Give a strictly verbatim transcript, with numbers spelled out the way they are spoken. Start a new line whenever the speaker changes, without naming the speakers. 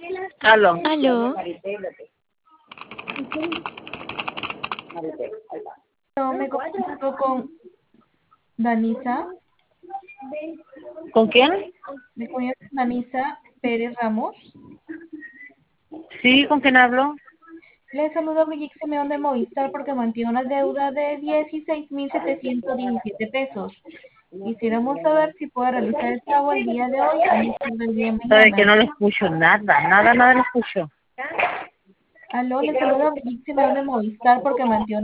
Aló.
Aló,
No, me comunico con Danisa,
¿Con quién?
me comunico con Danisa Pérez Ramos.
Sí, ¿con quién hablo?
Le saludo a Brigitte Simeón de Movistar porque mantiene una deuda de dieciséis mil setecientos diecisiete pesos. Quisiéramos saber si puede realizar el pago el día de hoy o más tarde el día de
Sabe que
mañana.
no le escucho nada, nada, nada le escucho.
Aló, le saludo a Brigitte Simeón de Movistar porque mantiene